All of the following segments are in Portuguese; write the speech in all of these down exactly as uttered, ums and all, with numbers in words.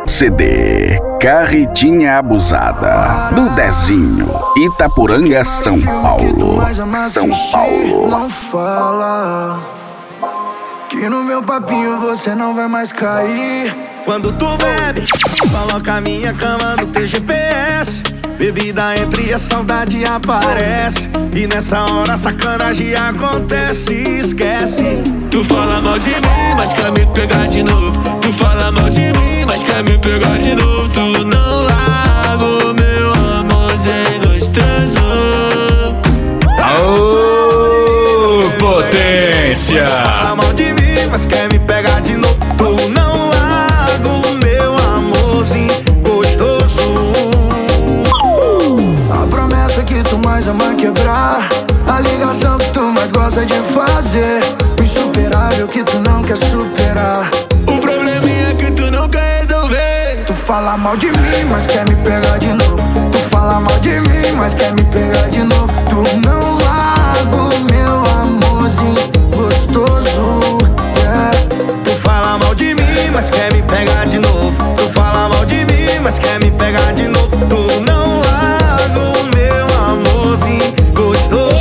C D Carretinha Abusada, do Dezinho, Itaporanga, São Paulo. São Paulo. Não fala que no meu papinho você não vai mais cair. Quando tu bebe, coloca a minha cama no teu G P S. Bebida entra e a saudade aparece. E nessa hora a sacanagem acontece, esquece. Tu fala mal de mim, mas quer me pegar de novo. Tu fala mal de mim, mas quer me pegar de novo. Tu não larga o meu amorzinho gostoso. Aô, potência! Tu fala mal de mim, mas quer me pegar de novo. Tu não larga o meu amorzinho gostoso. A promessa que tu mais ama quebrar, a ligação que tu mais gosta de fazer, o insuperável que tu não quer superar, o probleminha que tu não quer resolver. Tu fala mal de mim, mas quer me pegar de novo. Tu fala mal de mim, mas quer me pegar de novo. Tu não larga o meu amorzinho gostoso, yeah. Tu fala mal de mim, mas quer me pegar de novo. Tu fala mal de mim, mas quer me pegar de novo. Tu não larga o meu amorzinho gostoso.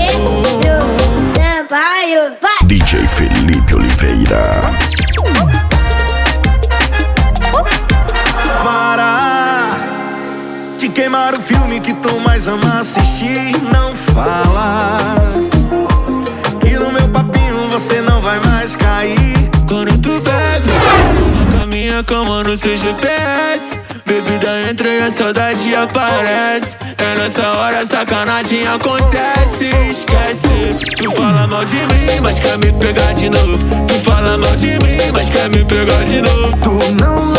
D J Felipe Oliveira. Para de queimar o filme que tu mais ama assistir. Não fala que no meu papinho você não vai mais cair. Quando tu bebe, coloca a minha cama no seu G P S. Bebida entra e a saudade aparece. É nessa hora a sacanagem acontece, esquece. Tu fala mal de mim, mas quer me pegar de novo. Tu fala mal de mim, mas quer me pegar de novo. Tu não